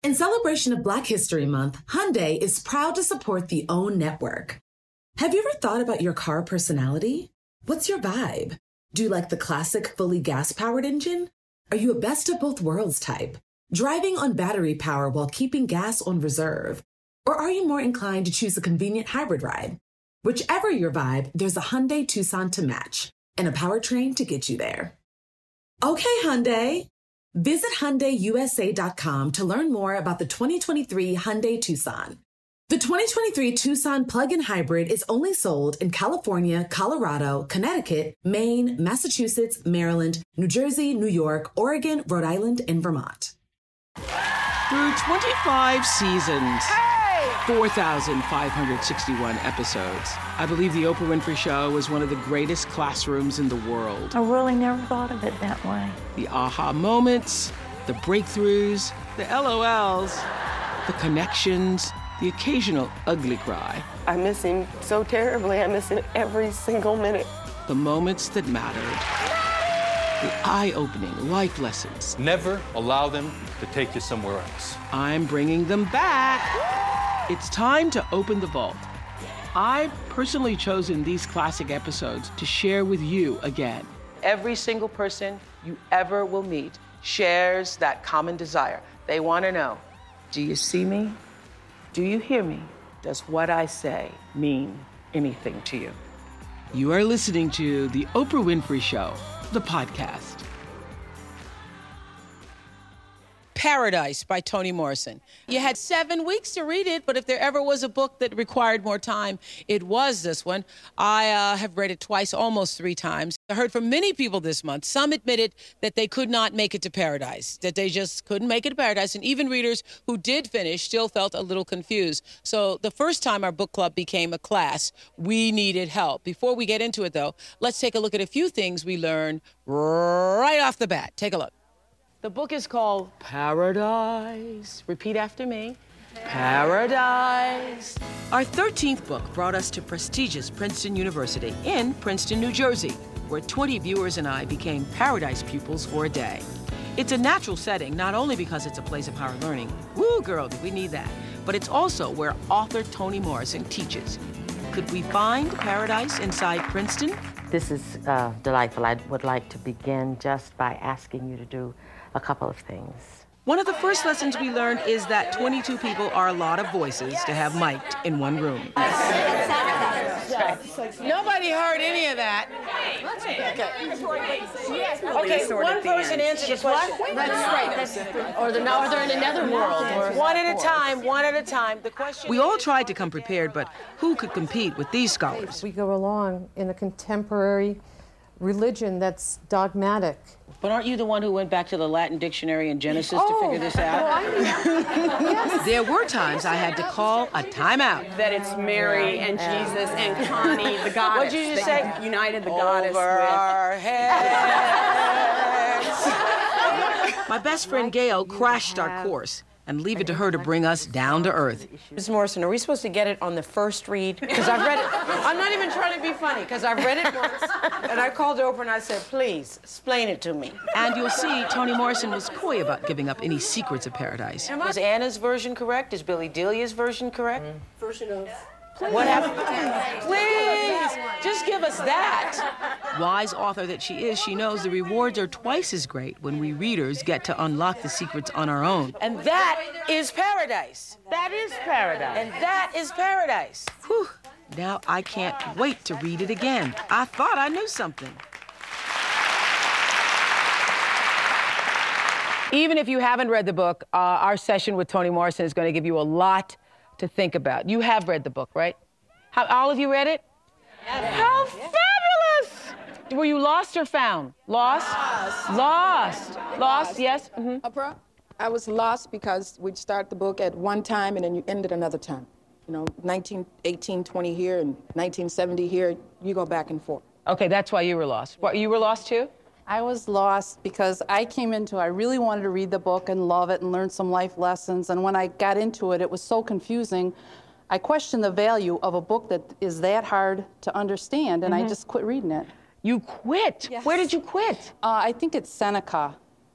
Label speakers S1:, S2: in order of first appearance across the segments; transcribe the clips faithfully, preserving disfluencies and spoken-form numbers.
S1: In celebration of Black History Month, Hyundai is proud to support the OWN network. Have you ever thought about your car personality? What's your vibe? Do you like the classic fully gas-powered engine? Are you a best of both worlds type, driving on battery power while keeping gas on reserve? Or are you more inclined to choose a convenient hybrid ride? Whichever your vibe, there's a Hyundai Tucson to match and a powertrain to get you there. Okay, Hyundai. Visit Hyundai U S A dot com to learn more about the twenty twenty-three Hyundai Tucson. The twenty twenty-three Tucson plug-in hybrid is only sold in California, Colorado, Connecticut, Maine, Massachusetts, Maryland, New Jersey, New York, Oregon, Rhode Island, and Vermont.
S2: Through twenty-five seasons, four thousand five hundred sixty-one episodes, I believe The Oprah Winfrey Show was one of the greatest classrooms in the world.
S3: I really never thought of it that way.
S2: The aha moments, the breakthroughs, the L O Ls, the connections, the occasional ugly cry.
S4: I miss him so terribly. I miss him every single minute.
S2: The moments that mattered. The eye-opening life lessons.
S5: Never allow them to take you somewhere else.
S2: I'm bringing them back. It's time to open the vault. I've personally chosen these classic episodes to share with you again.
S6: Every single person you ever will meet shares that common desire. They want to know, do you see me? Do you hear me? Does what I say mean anything to you?
S2: You are listening to The Oprah Winfrey Show, the podcast.
S6: Paradise by Toni Morrison. You had seven weeks to read it, but if there ever was a book that required more time, it was this one. I uh, have read it twice, almost three times. I heard from many people this month. Some admitted that they could not make it to Paradise, that they just couldn't make it to Paradise, and even readers who did finish still felt a little confused. So the first time our book club became a class, we needed help. Before we get into it, though, let's take a look at a few things we learned right off the bat. Take a look. The book is called Paradise. Repeat after me. Paradise. Our thirteenth book brought us to prestigious Princeton University in Princeton, New Jersey, where twenty viewers and I became Paradise pupils for a day. It's a natural setting, not only because it's a place of higher learning. Woo, girl, did we need that. But it's also where author Toni Morrison teaches. Could we find paradise inside Princeton?
S4: This is uh, delightful. I would like to begin just by asking you to do a couple of things.
S6: One of the first lessons we learned is that twenty-two people are a lot of voices to have mic'd in one room. Nobody heard any of that. Okay, okay one person answered the question.
S3: That's right. Or they're, now, or they're in another world. Or
S6: one at a time, one at a time. The question We all tried to come prepared, but who could compete with these scholars?
S7: We go along in a contemporary religion that's dogmatic.
S6: But aren't you the one who went back to the Latin dictionary and Genesis oh, to figure this out?
S7: Oh, I mean, yes.
S6: There were times I had to call a timeout.
S8: That it's Mary and Jesus and Connie, the goddess.
S6: What'd you just say?
S8: United the
S6: Over
S8: goddess with...
S6: our heads. My best friend Gail crashed our course, and leave it to her to bring us down to earth.
S8: Miz Morrison, are we supposed to get it on the first read? Because I've read it. I'm not even trying to be funny, because I've read it once, and I called Oprah and I said, please, explain it to me.
S6: And you'll see Toni Morrison was coy about giving up any secrets of Paradise. Was Anna's version correct? Is Billy Delia's version correct? Mm.
S8: Version of...
S6: Please. What happened? Please, just give us that. Wise author that she is, she knows the rewards are twice as great when we readers get to unlock the secrets on our own. And that is paradise. That is paradise. And that is paradise. Whew. Now I can't wait to read it again. I thought I knew something. Even if you haven't read the book, uh, our session with Toni Morrison is going to give you a lot to think about. You have read the book, right? How, all of you read it? Yes. How fabulous! Were you lost or found? Lost? Lost. Lost. Lost, lost. Yes? Mm-hmm.
S9: Oprah, I was lost because we'd start the book at one time and then you end it another time. You know, nineteen, eighteen, twenty here and nineteen seventy here, you go back and forth.
S6: Okay, that's why you were lost. What, you were lost too?
S10: I was lost because I came into it, I really wanted to read the book and love it and learn some life lessons. And when I got into it, it was so confusing. I questioned the value of a book that is that hard to understand, and mm-hmm. I just quit reading it.
S6: You quit?
S10: Yes.
S6: Where did you quit?
S10: Uh, I think it's Seneca.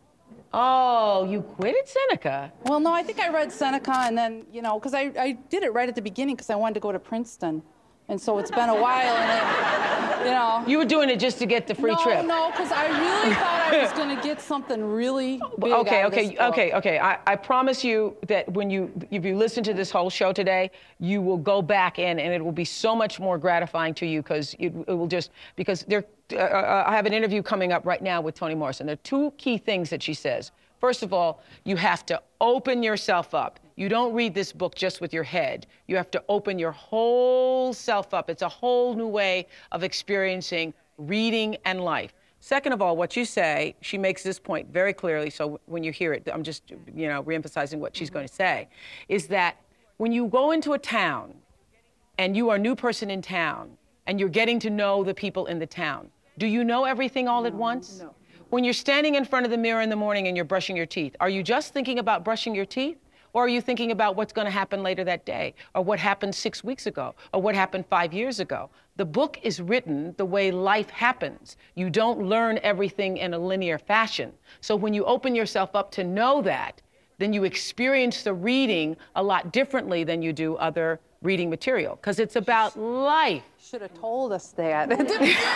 S6: Oh, you quit at Seneca?
S10: Well, no, I think I read Seneca, and then, you know, because I, I did it right at the beginning because I wanted to go to Princeton. And so it's been a while, and then, you know.
S6: You were doing it just to get the free
S10: no,
S6: trip?
S10: No, because I really thought I was going to get something really big
S6: okay,
S10: out of
S6: okay,
S10: this book.
S6: okay, okay. I, I promise you that when you, if you listen to this whole show today, you will go back in, and it will be so much more gratifying to you because it, it will just, because there, uh, I have an interview coming up right now with Toni Morrison. There are two key things that she says. First of all, you have to open yourself up. You don't read this book just with your head. You have to open your whole self up. It's a whole new way of experiencing reading and life. Second of all, what you say, she makes this point very clearly, so when you hear it, I'm just, you know, reemphasizing what she's going to say, is that when you go into a town and you are a new person in town and you're getting to know the people in the town, do you know everything all at once?
S9: No.
S6: When you're standing in front of the mirror in the morning and you're brushing your teeth, are you just thinking about brushing your teeth? Or are you thinking about what's going to happen later that day? Or what happened six weeks ago? Or what happened five years ago? The book is written the way life happens. You don't learn everything in a linear fashion. So when you open yourself up to know that, then you experience the reading a lot differently than you do other reading material, because it's about life.
S10: Should have told us that. It would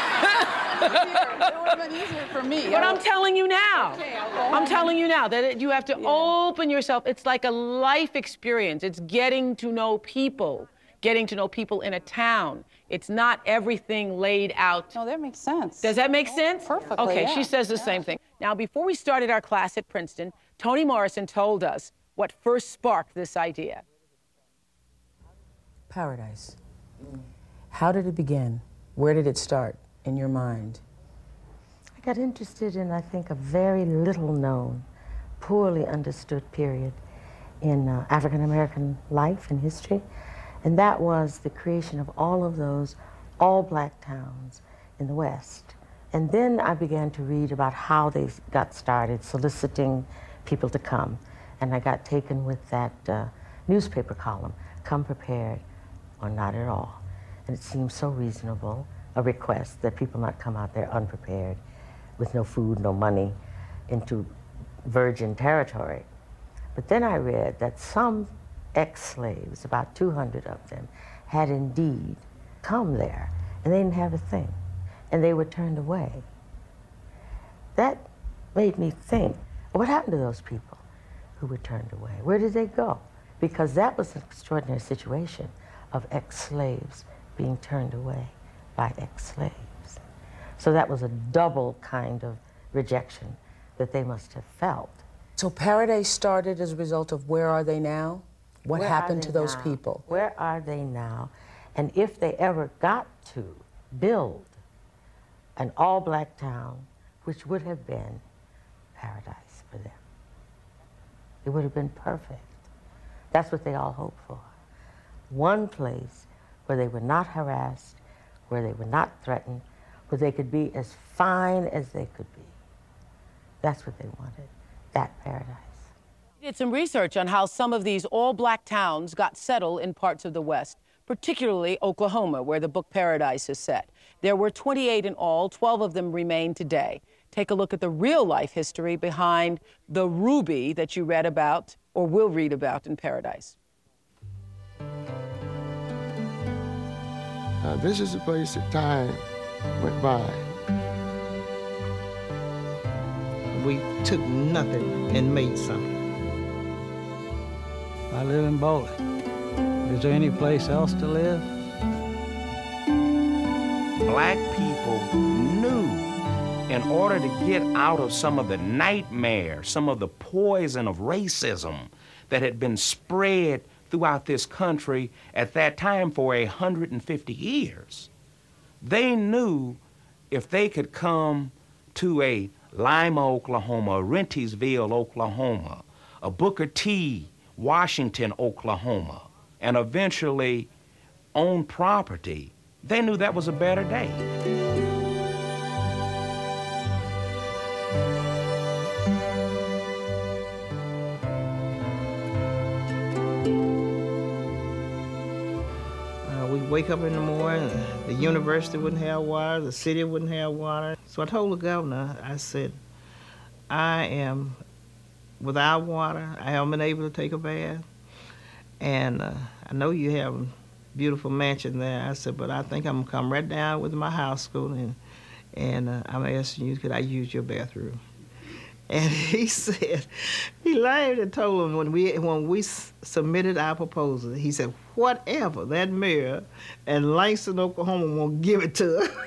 S10: have been easier for me.
S6: But I'm telling you now.
S10: Okay, I'll go
S6: I'm
S10: home.
S6: telling you now that it, you have to
S10: Yeah.
S6: open yourself. It's like a life experience. It's getting to know people, getting to know people in a town. It's not everything laid out.
S10: No, that makes sense.
S6: Does that make
S10: Oh,
S6: sense?
S10: perfectly,
S6: Okay,
S10: yeah.
S6: she says the
S10: Yeah.
S6: same thing. Now, before we started our class at Princeton, Toni Morrison told us what first sparked this idea. Paradise. How did it begin? Where did it start in your mind?
S4: I got interested in, I think, a very little known, poorly understood period in uh, African American life and history, and that was the creation of all of those all black towns in the West. And then I began to read about how they got started, soliciting people to come, and I got taken with that uh, newspaper column, Come Prepared or Not at All. And it seemed so reasonable, a request that people not come out there unprepared, with no food, no money, into virgin territory. But then I read that some ex-slaves, about two hundred of them, had indeed come there, and they didn't have a thing, and they were turned away. That made me think, what happened to those people who were turned away? Where did they go? Because that was an extraordinary situation of ex-slaves being turned away by ex-slaves. So that was a double kind of rejection that they must have felt.
S6: So Paradise started as a result of where are they now? What
S4: Where
S6: happened
S4: are
S6: to
S4: they
S6: those
S4: now?
S6: people?
S4: Where are they now? And if they ever got to build an all-black town, which would have been paradise for them. It would have been perfect. That's what they all hoped for. One place where they were not harassed, where they were not threatened, where they could be as fine as they could be. That's what they wanted, that paradise.
S6: We did some research on how some of these all-black towns got settled in parts of the West, particularly Oklahoma, where the book Paradise is set. There were twenty-eight in all, twelve of them remain today. Take a look at the real-life history behind the Ruby that you read about or will read about in Paradise.
S11: Uh, this is a place that time went by.
S12: We took nothing and made something.
S13: I live in Bowling. Is there any place else to live?
S14: Black people knew in order to get out of some of the nightmare, some of the poison of racism that had been spread throughout this country at that time for a hundred fifty years, they knew if they could come to a Lima, Oklahoma, a Rentisville, Oklahoma, a Booker T, Washington, Oklahoma, and eventually own property, they knew that was a better day.
S12: Uh, we wake up in the morning, the university wouldn't have water, the city wouldn't have water. So I told the governor, I said, I am without water. I haven't been able to take a bath. And uh, I know you have a beautiful mansion there. I said, but I think I'm going to come right down with my house school, and, and uh, I'm asking you, could I use your bathroom? And he said, he laughed and told him when we when we submitted our proposal, he said, whatever, that mayor in Langston, Oklahoma won't give it to her.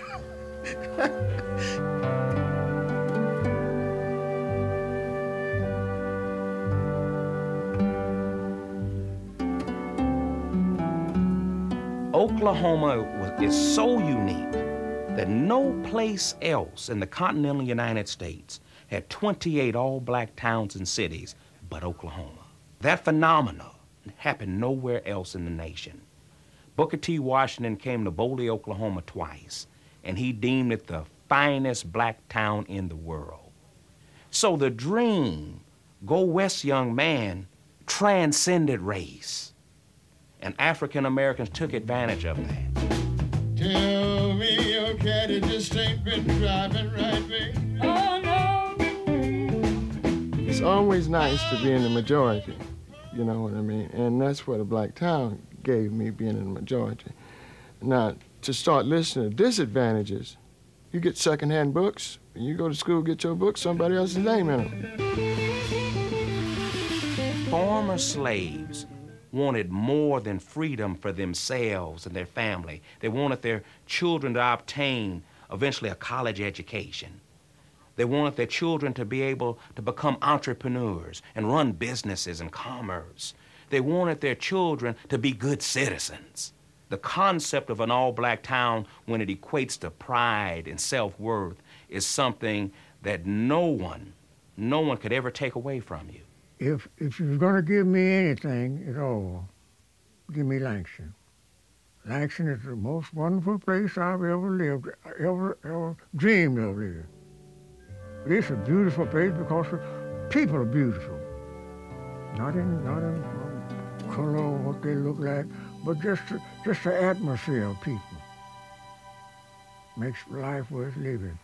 S14: Oklahoma was, is so unique that no place else in the continental United States had twenty-eight all-black towns and cities but Oklahoma. That phenomenon happened nowhere else in the nation. Booker T. Washington came to Boley, Oklahoma twice, and he deemed it the finest black town in the world. So the dream, go west, young man, transcended race. And African Americans took advantage of that.
S11: Tell me your caddy just ain't been driving right, baby. Oh, no. It's always nice to be in the majority, you know what I mean? And that's what a black town gave me, being in the majority. Now, to start listening to disadvantages, you get secondhand books, and you go to school, get your books, somebody else's name in them.
S14: Former slaves wanted more than freedom for themselves and their family. They wanted their children to obtain eventually a college education. They wanted their children to be able to become entrepreneurs and run businesses and commerce. They wanted their children to be good citizens. The concept of an all-black town, when it equates to pride and self-worth, is something that no one, no one could ever take away from you.
S15: If, if you're going to give me anything at all, give me Langston. Langston is the most wonderful place I've ever lived, ever, ever dreamed of living. It's a beautiful place because the people are beautiful. Not in, not in um, color or what they look like, but just, just the atmosphere of people. Makes life worth living.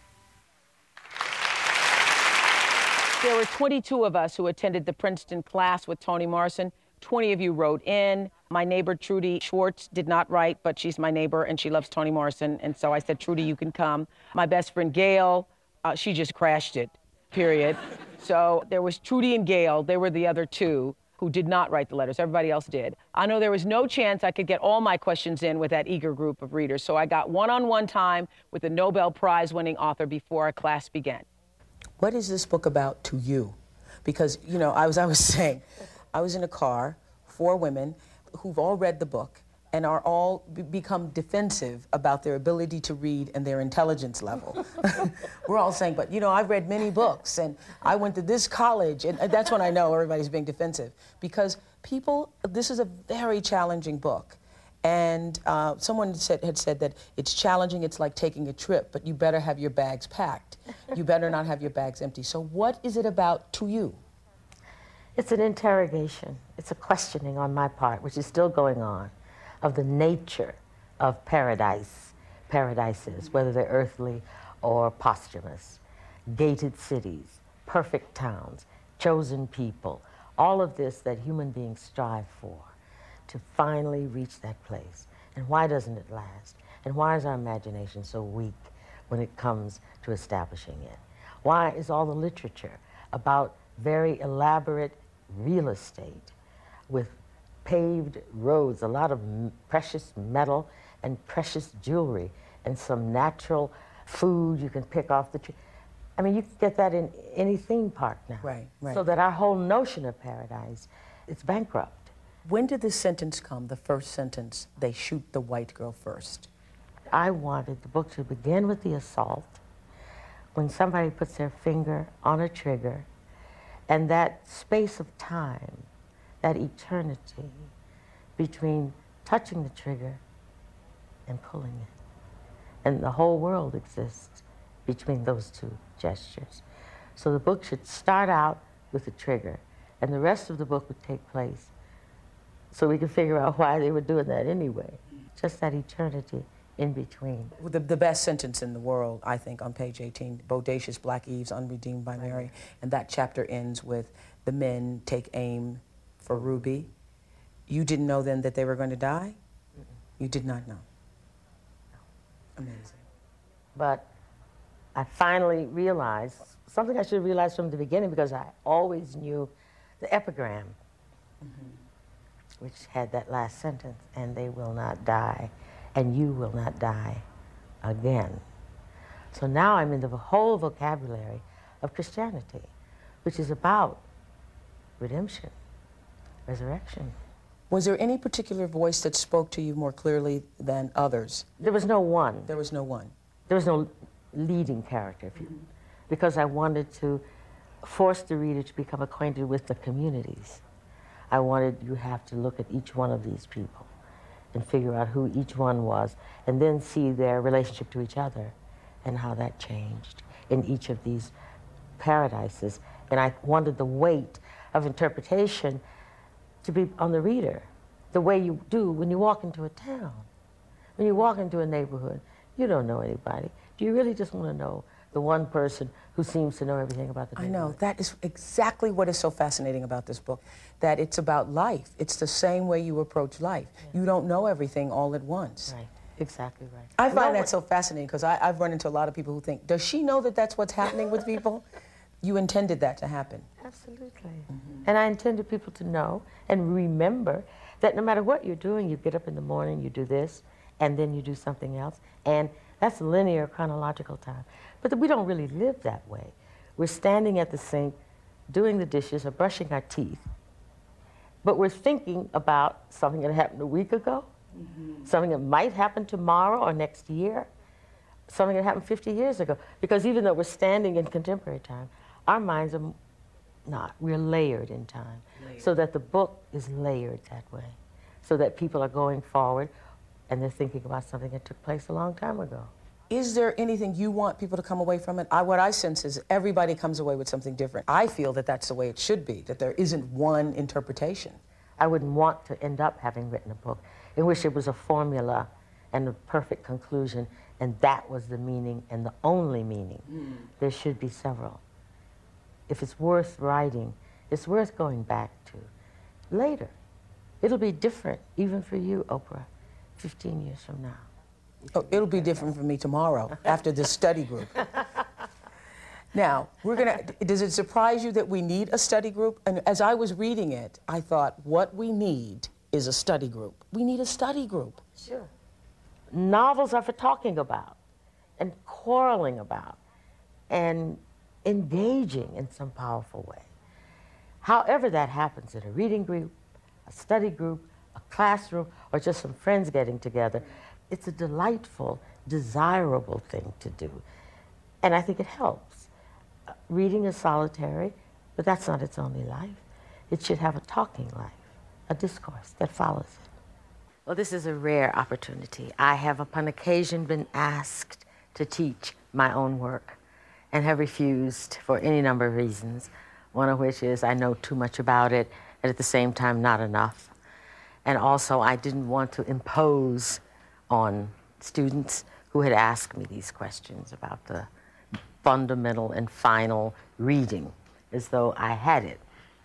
S6: There were twenty-two of us who attended the Princeton class with Toni Morrison. twenty of you wrote in. My neighbor, Trudy Schwartz, did not write, but she's my neighbor, and she loves Toni Morrison. And so I said, Trudy, you can come. My best friend, Gail, uh, she just crashed it, period. So there was Trudy and Gail. They were the other two who did not write the letters. Everybody else did. I know there was no chance I could get all my questions in with that eager group of readers. So I got one-on-one time with the Nobel Prize-winning author before our class began.
S16: What is this book about to you? Because, you know, I was, I was saying, I was in a car, four women who've all read the book and are all be become defensive about their ability to read and their intelligence level. We're all saying, but, you know, I've read many books and I went to this college, and that's when I know everybody's being defensive. Because people, this is a very challenging book. And uh, someone said, had said that it's challenging, it's like taking a trip, but you better have your bags packed. You better not have your bags empty. So what is it about to you?
S4: It's an interrogation. It's a questioning on my part, which is still going on, of the nature of paradise, paradises, whether they're earthly or posthumous, gated cities, perfect towns, chosen people, all of this that human beings strive for, to finally reach that place. And why doesn't it last? And why is our imagination so weak when it comes to establishing it? Why is all the literature about very elaborate real estate with paved roads, a lot of m precious metal and precious jewelry, and some natural food you can pick off the tree? I mean, you can get that in any theme park now.
S16: Right, right.
S4: So that our whole notion of paradise, it's bankrupt.
S16: When did this sentence come, the first sentence, they shoot the white girl first?
S4: I wanted the book to begin with the assault, when somebody puts their finger on a trigger, and that space of time, that eternity between touching the trigger and pulling it. And the whole world exists between those two gestures. So the book should start out with the trigger, and the rest of the book would take place so we can figure out why they were doing that anyway. Just that eternity in between.
S16: The, the best sentence in the world, I think, on page eighteen, bodacious black Eves, unredeemed by Mary. And that chapter ends with the men take aim for Ruby. You didn't know then that they were going to die? Mm-mm. You did not know. Amazing.
S4: But I finally realized, something I should have realized from the beginning, because I always knew the epigram, mm-hmm. which had that last sentence, and they will not die, and you will not die again. So now I'm in the whole vocabulary of Christianity, which is about redemption, resurrection.
S16: Was there any particular voice that spoke to you more clearly than others?
S4: There was no one.
S16: There was no one.
S4: There was no leading character, if you, mm-hmm. because I wanted to force the reader to become acquainted with the communities. I wanted you have to look at each one of these people and figure out who each one was, and then see their relationship to each other and how that changed in each of these paradises. And I wanted the weight of interpretation to be on the reader, the way you do when you walk into a town. When you walk into a neighborhood, you don't know anybody. Do you really just want to know the one person who seems to know everything about the neighborhood?
S16: I know. That is exactly what is so fascinating about this book, that it's about life. It's the same way you approach life. Yeah. You don't know everything all at once.
S4: Right. Exactly right.
S16: I find that so fascinating, because I've run into a lot of people who think, does she know that that's what's happening with people? You intended that to happen.
S4: Absolutely. Mm-hmm. And I intended people to know and remember that no matter what you're doing, you get up in the morning, you do this, and then you do something else, and that's linear chronological time. But we don't really live that way. We're standing at the sink, doing the dishes or brushing our teeth, but we're thinking about something that happened a week ago, mm-hmm. something that might happen tomorrow or next year, something that happened fifty years ago. Because even though we're standing in contemporary time, our minds are not. We're layered in time. Layered. So that the book is layered that way. So that people are going forward and they're thinking about something that took place a long time ago.
S16: Is there anything you want people to come away from it? I, what I sense is everybody comes away with something different. I feel that that's the way it should be, that there isn't one interpretation.
S4: I wouldn't want to end up having written a book in which it was a formula and a perfect conclusion, and that was the meaning and the only meaning. Mm. There should be several. If it's worth writing, it's worth going back to later. It'll be different, even for you, Oprah, fifteen years from now.
S16: Oh, it'll be different for me tomorrow after this study group. Now, we're gonna, does it surprise you that we need a study group? And as I was reading it, I thought, what we need is a study group. We need a study group.
S4: Sure. Novels are for talking about and quarreling about and engaging in some powerful way. However that happens in a reading group, a study group, a classroom, or just some friends getting together, it's a delightful, desirable thing to do. And I think it helps. Uh, reading is solitary, but that's not its only life. It should have a talking life, a discourse that follows it. Well, this is a rare opportunity. I have upon occasion been asked to teach my own work and have refused for any number of reasons, one of which is I know too much about it and at the same time not enough. And also I didn't want to impose on students who had asked me these questions about the fundamental and final reading, as though I had it.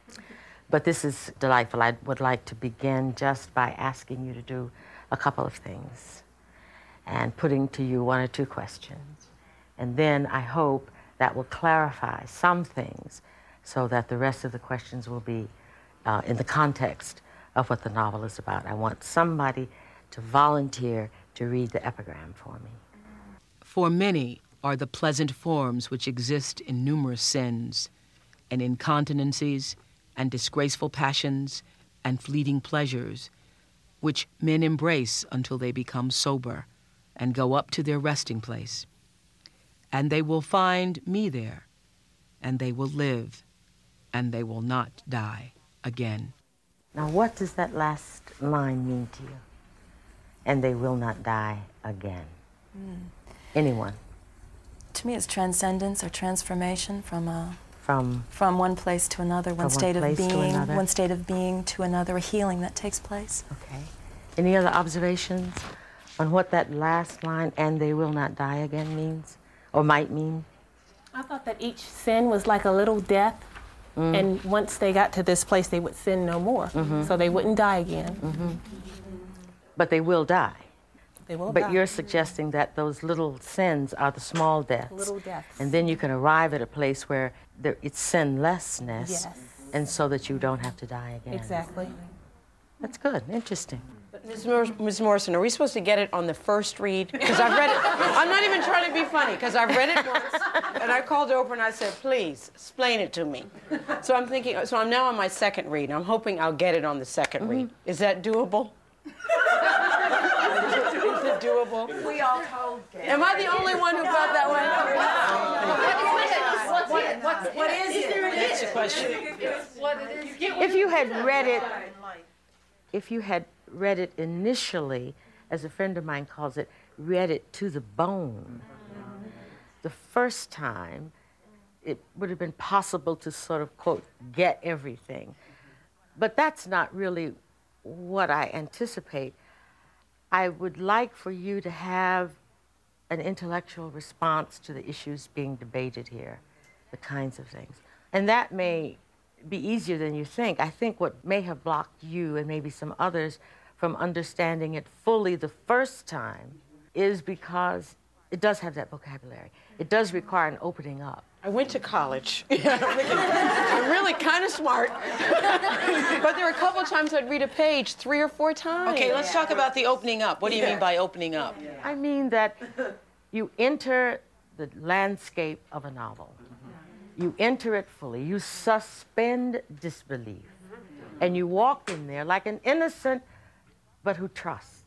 S4: But this is delightful. I would like to begin just by asking you to do a couple of things and putting to you one or two questions. And then I hope that will clarify some things so that the rest of the questions will be uh, in the context of what the novel is about. I want somebody to volunteer to read the epigram for me.
S2: For many are the pleasant forms which exist in numerous sins and incontinencies and disgraceful passions and fleeting pleasures, which men embrace until they become sober and go up to their resting place. And they will find me there, and they will live, and they will not die again.
S4: Now, what does that last line mean to you? And they will not die again. Mm. Anyone?
S17: To me, it's transcendence or transformation from a
S4: from
S17: from one place to another, one state of being, one state of being to another, a healing that takes place.
S4: Okay. Any other observations on what that last line, "and they will not die again," means, or might mean?
S3: I thought that each sin was like a little death, mm. and once they got to this place, they would sin no more, mm-hmm. so they wouldn't die again.
S4: Mm-hmm. But they will die.
S3: They will
S4: but
S3: die.
S4: You're suggesting that those little sins are the small deaths.
S3: Little deaths.
S4: And then you can arrive at a place where there, it's sinlessness,
S3: yes.
S4: and so that you don't have to die again.
S3: Exactly.
S4: That's good, interesting.
S8: Miz Mor- Miz Morrison, are we supposed to get it on the first read? Because I've read it. I'm not even trying to be funny, because I've read it once, and I called Oprah and I said, please, explain it to me. So I'm thinking, so I'm now on my second read. I'm hoping I'll get it on the second mm-hmm. read. Is that doable? Is it doable?
S18: We all told you.
S8: Am I the only one who felt that way?
S18: What, what, what, what is it?
S8: That's the question.
S4: If you had read it, if you had read it initially, as a friend of mine calls it, read it to the bone, the first time, it would have been possible to sort of, quote, get everything. But that's not really what I anticipate. I would like for you to have an intellectual response to the issues being debated here, the kinds of things. And that may be easier than you think. I think what may have blocked you and maybe some others from understanding it fully the first time is because it does have that vocabulary. It does require an opening up.
S8: I went to college. I'm really kind of smart. But there were a couple of times I'd read a page three or four times.
S6: Okay, let's talk about the opening up. What do you mean by opening up?
S4: I mean that you enter the landscape of a novel. You enter it fully. You suspend disbelief. And you walk in there like an innocent, but who trusts.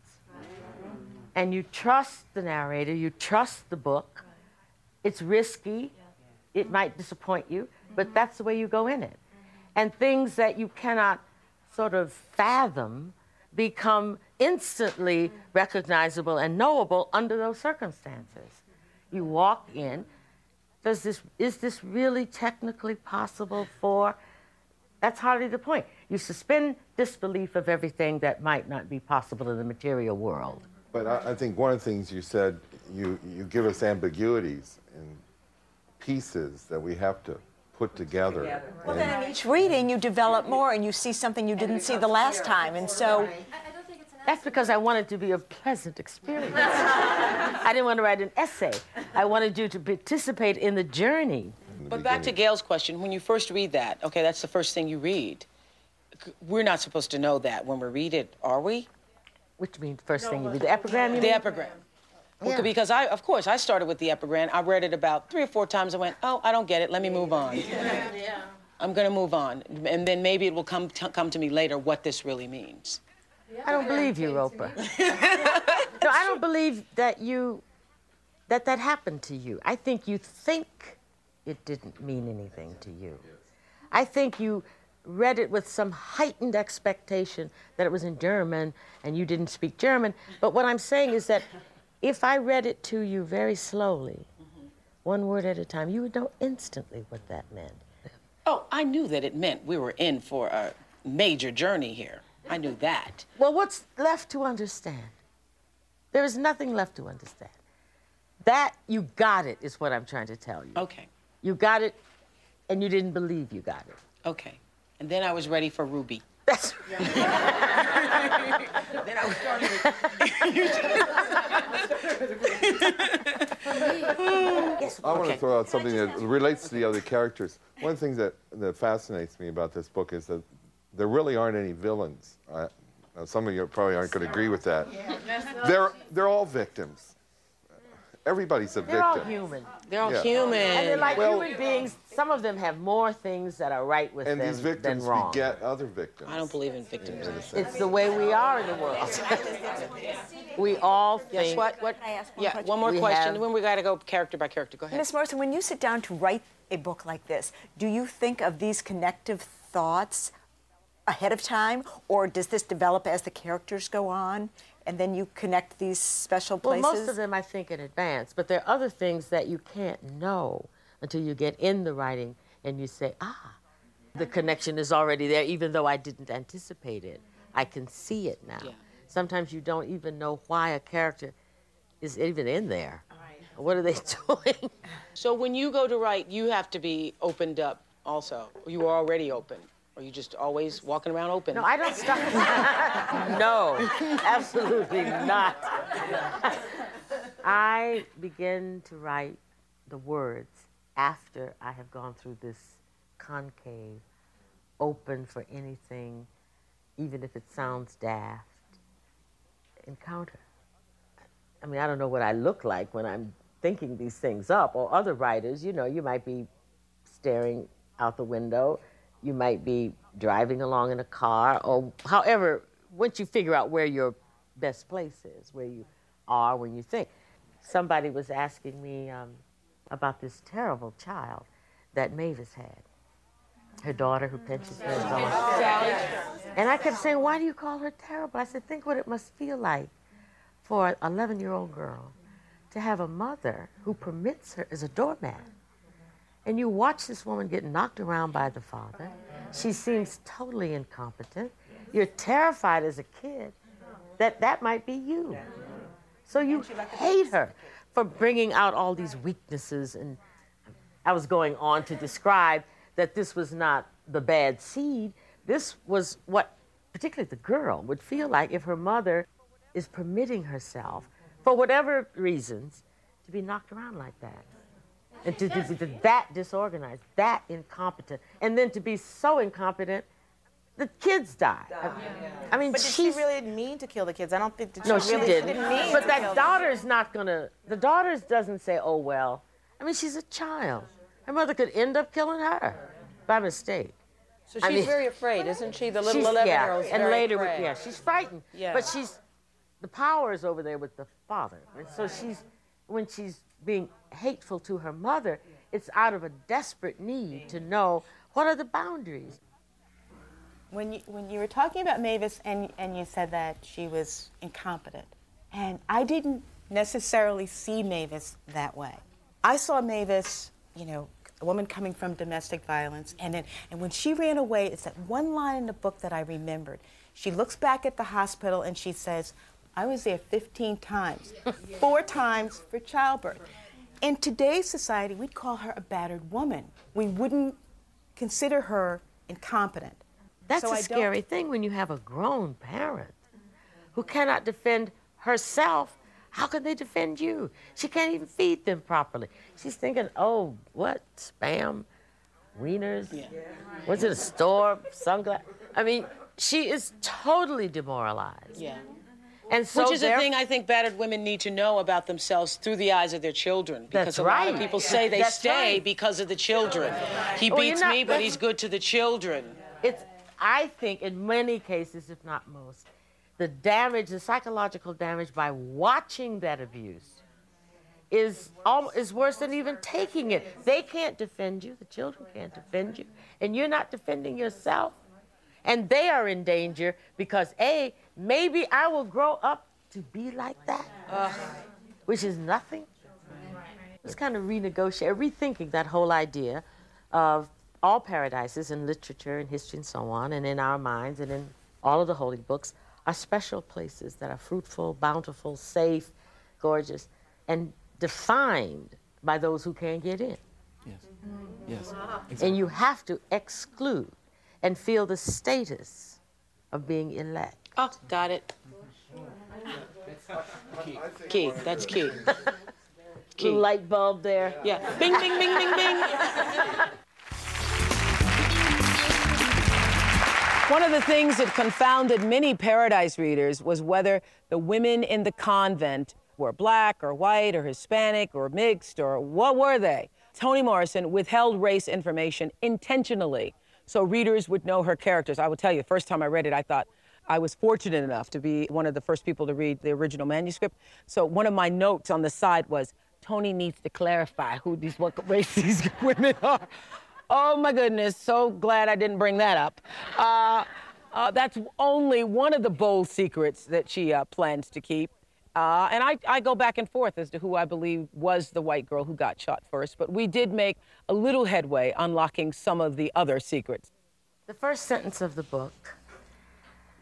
S4: And you trust the narrator. You trust the book. It's risky. It might disappoint you, but that's the way you go in it. And things that you cannot sort of fathom become instantly recognizable and knowable under those circumstances. You walk in. Does this, is this really technically possible for? That's hardly the point. You suspend disbelief of everything that might not be possible in the material world.
S19: But I, I think one of the things you said, you, you give us ambiguities and pieces that we have to put together. together.
S18: Well, then in each reading, you develop more and you see something you didn't see the last time. And so...
S4: That's because I wanted to be a pleasant experience. I didn't want to write an essay. I wanted you to participate in the journey.
S6: But back to Gail's question, when you first read that, okay, that's the first thing you read. We're not supposed to know that when we read it, are we?
S4: Which means first thing you read? The epigram, you
S6: The
S4: mean?
S6: epigram. Well,
S4: Yeah.
S6: Because I, of course, I started with the epigram. I read it about three or four times. I went, oh, I don't get it. Let me move on.
S18: Yeah.
S6: I'm going to move on. And then maybe it will come, t- come to me later what this really means.
S4: I don't believe you, Oprah. No, I don't believe that you, that that happened to you. I think you think it didn't mean anything to you. I think you read it with some heightened expectation that it was in German and you didn't speak German. But what I'm saying is that if I read it to you very slowly, mm-hmm. one word at a time, you would know instantly what that meant.
S6: Oh, I knew that it meant we were in for a major journey here. I knew that.
S4: Well, what's left to understand? There is nothing left to understand. That you got it is what I'm trying to tell you.
S6: Okay.
S4: You got it, and you didn't believe you got it.
S6: Okay. And then I was ready for Ruby.
S4: That's
S6: right. Then I was
S19: yes. I want to throw out something that relates to the other characters. One of the things that, that fascinates me about this book is that there really aren't any villains. I, now some of you probably aren't going to agree with that. They're, they're all victims. Everybody's a victim.
S4: They're all human.
S6: They're all
S19: Yeah.
S6: human.
S4: And they're like
S19: Well-
S4: human beings. Some of them have more things that are right with
S19: And
S4: them
S19: these victims
S4: than wrong.
S19: beget other victims.
S6: I don't believe in victims.
S4: It's the way we are in the world. We all think...
S6: Yes, what? what?
S18: Can I ask one
S6: yeah,
S18: question?
S6: one more
S4: We
S6: question.
S4: have-
S6: When we got to go character by character. Go ahead.
S18: Miss Morrison, when you sit down to write a book like this, do you think of these connective thoughts ahead of time, or does this develop as the characters go on, and then you connect these special places?
S4: Well, most of them I think in advance, but there are other things that you can't know until you get in the writing and you say, ah, the connection is already there, even though I didn't anticipate it. I can see it now.
S6: Yeah.
S20: Sometimes you don't even know why a character is even in there. What are they doing?
S6: So when you go to write, you have to be opened up also. You are already open. Or you just always walking around open?
S20: No, I don't stop. No, absolutely not. I begin to write the words after I have gone through this concave, open for anything, even if it sounds daft, encounter. I mean, I don't know what I look like when I'm thinking these things up, or other writers, you know, you might be staring out the window, you might be driving along in a car, or however, once you figure out where your best place is, where you are when you think. Somebody was asking me um, about this terrible child that Mavis had, her daughter who pinches her nose. And I kept saying, why do you call her terrible? I said, think what it must feel like for an eleven-year-old girl to have a mother who permits her as a doormat. And you watch this woman get knocked around by the father. She seems totally incompetent. You're terrified as a kid that that might be you. So you hate her for bringing out all these weaknesses. And I was going on to describe that this was not the bad seed. This was what particularly the girl would feel like if her mother is permitting herself, for whatever reasons, to be knocked around like that. And to, to, to, to that disorganized, that incompetent, and then to be so incompetent, the kids die. I, I mean,
S21: but did she really mean to kill the kids? I don't think that she
S20: no,
S21: really
S20: she didn't.
S21: She didn't mean
S20: but
S21: to
S20: that
S21: kill
S20: daughter's not gonna. The daughter doesn't say, "Oh well." I mean, she's a child. Her mother could end up killing her by mistake.
S8: So she's
S20: I mean,
S8: very afraid, isn't she? The little
S20: she's-
S8: eleven-year-old.
S20: Yeah, and later, with, yeah, she's frightened.
S8: Yeah.
S20: But she's, the power is over there with the father. And so she's, when she's being hateful to her mother, it's out of a desperate need to know what are the boundaries.
S21: When you, when you were talking about Mavis and, and you said that she was incompetent, and I didn't necessarily see Mavis that way. I saw Mavis, you know, a woman coming from domestic violence, and then, and when she ran away, it's that one line in the book that I remembered. She looks back at the hospital and she says, I was there fifteen times, four times for childbirth. In today's society, we'd call her a battered woman. We wouldn't consider her incompetent.
S20: That's
S21: So
S20: a
S21: I don't-
S20: scary thing when you have a grown parent who cannot defend herself. How can they defend you? She can't even feed them properly. She's thinking, oh, what? Spam? Wieners? Yeah. Was it a store? Sunglasses? I mean, she is totally demoralized.
S6: Yeah.
S20: And so
S6: Which is a
S20: there-
S6: thing I think battered women need to know about themselves through the eyes of their children. Because
S20: That's
S6: a lot
S20: right.
S6: of people say they
S20: That's
S6: stay
S20: right.
S6: because of the children. He
S20: Well, you're
S6: beats
S20: not-
S6: me, but
S20: that's-
S6: he's good to the children.
S20: It's, I think, in many cases, if not most, the damage, the psychological damage by watching that abuse is, al- is worse than even taking it. They can't defend you. The children can't defend you. And you're not defending yourself. And they are in danger because, A, maybe I will grow up to be like that, Ugh. which is nothing. It's kind of renegotiating, rethinking that whole idea of all paradises in literature and history and so on, and in our minds and in all of the holy books, are special places that are fruitful, bountiful, safe, gorgeous, and defined by those who can't get in.
S22: Yes. Yes.
S20: And you have to exclude and feel the status of being elect.
S6: Oh, got it. Key, that's key. Key.
S20: Little light bulb there.
S6: Yeah. Bing, bing, bing, bing, bing. One of the things that confounded many Paradise readers was whether the women in the convent were black or white or Hispanic or mixed or what were they? Toni Morrison withheld race information intentionally so readers would know her characters. I will tell you, the first time I read it, I thought I was fortunate enough to be one of the first people to read the original manuscript. So one of my notes on the side was, Toni needs to clarify who these, what race these women are. Oh my goodness, so glad I didn't bring that up. Uh, uh, that's only one of the bold secrets that she uh, plans to keep. Uh, and I, I go back and forth as to who I believe was the white girl who got shot first, but we did make a little headway unlocking some of the other secrets.
S20: The first sentence of the book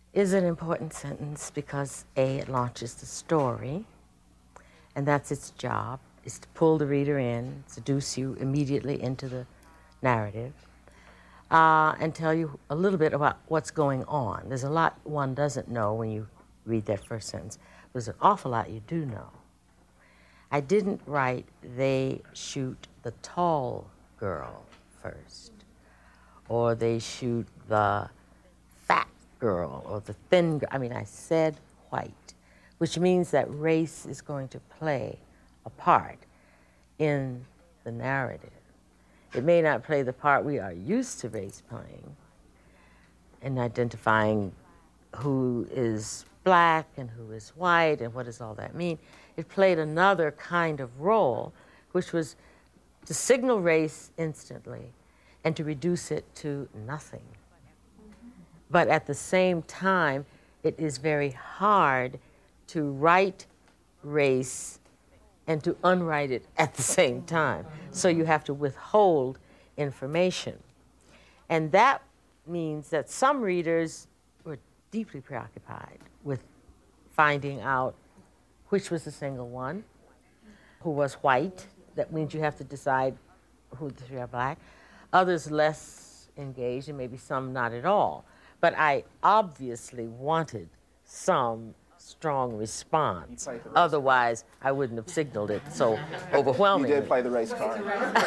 S4: is an important sentence because A, it launches the story, and that's its job, is to pull the reader in, seduce you immediately into the narrative, uh, and tell you a little bit about what's going on. There's a lot one doesn't know when you read that first sentence. There's an awful lot you do know. I didn't write, they shoot the tall girl first, or they shoot the fat girl, or the thin girl. I mean, I said white, which means that race is going to play a part in the narrative. It may not play the part we are used to race playing in identifying who is black and who is white and what does all that mean. It played another kind of role, which was to signal race instantly and to reduce it to nothing. But at the same time, it is very hard to write race and to unwrite it at the same time. So you have to withhold information. And that means that some readers were deeply preoccupied with finding out which was the single one, who was white. That means you have to decide who the three are black. Others less engaged, and maybe some not at all. But I obviously wanted some strong response. Otherwise, I wouldn't have signaled it so overwhelmingly.
S1: You did play the race card.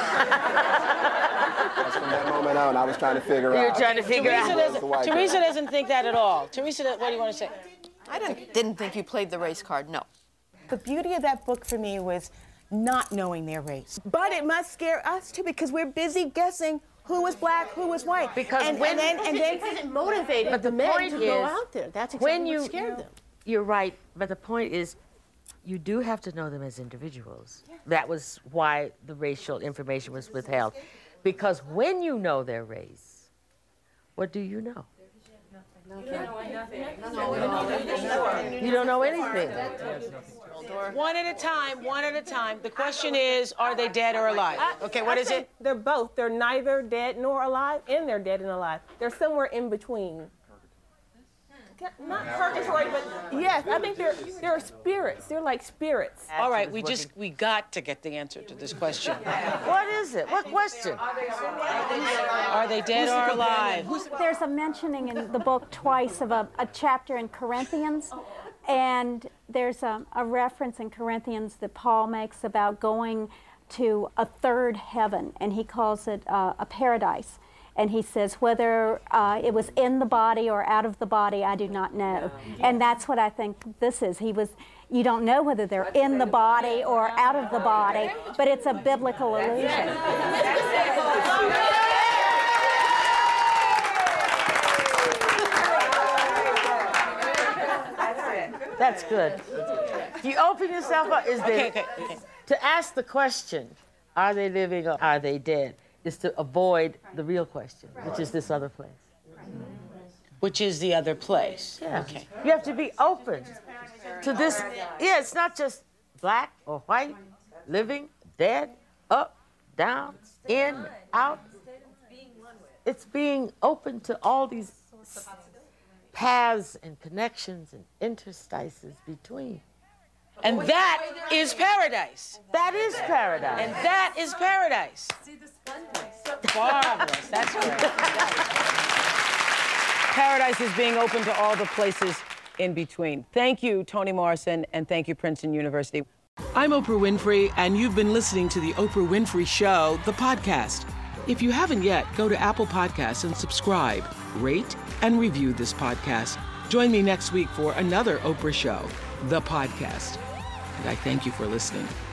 S1: That's from that moment on, I was trying to figure
S8: You're
S1: out.
S8: You're trying to figure
S1: Teresa
S8: out.
S1: Doesn't,
S8: Doesn't, Teresa doesn't think that at all. Teresa, what do you want to say?
S21: I didn't, didn't think you played the race card, no. The beauty of that book for me was not knowing their race. But it must scare us too, because we're busy guessing who was black, who was white.
S4: Because
S21: and,
S4: when,
S21: and then, and then
S4: because
S21: it motivated
S4: but the,
S21: the men
S4: point
S21: to
S4: is,
S21: go out there. That's exactly
S4: when you,
S21: what scared them.
S4: You're right, but the point is, you do have to know them as individuals. That was why the racial information was withheld. Because when you know their race, what do you know? You don't know anything. You don't know anything.
S8: One at a time, one at a time. The question is, are they dead or alive? Okay, what
S3: I
S8: is
S3: think
S8: it?
S3: They're both. They're neither dead nor alive, and they're dead and alive. They're somewhere in between. Not purgatory, but yes, I think they're they're spirits. They're like spirits.
S8: All right, we just, we got to get the answer to this question.
S4: What is it? What question?
S8: Are they dead or alive?
S5: There's a mentioning in the book twice of a, a chapter in Corinthians, and there's a, a reference in Corinthians that Paul makes about going to a third heaven, and he calls it uh, a paradise. And he says, whether uh, it was in the body or out of the body, I do not know. And that's what I think this is. He was, you don't know whether they're in the body or out of the body, but it's a biblical illusion.
S4: That's good. You open yourself up. Is there,
S8: okay, okay, okay.
S4: To ask the question, are they living or are they dead, is to avoid the real question, which is this other place.
S8: Which is the other place.
S4: Yeah.
S8: Okay.
S4: You have to be open to this. Yeah, it's not just black or white, living, dead, up, down, in, out. It's being open to all these paths and connections and interstices between.
S8: And that is paradise.
S4: That is paradise.
S8: And that is paradise. See the splendor. Marvelous. That's great. Paradise is being open to all the places in between. Thank you, Toni Morrison, and thank you, Princeton University.
S2: I'm Oprah Winfrey, and you've been listening to The Oprah Winfrey Show, the podcast. If you haven't yet, go to Apple Podcasts and subscribe, rate, and review this podcast. Join me next week for another Oprah Show, the podcast. And I thank you for listening.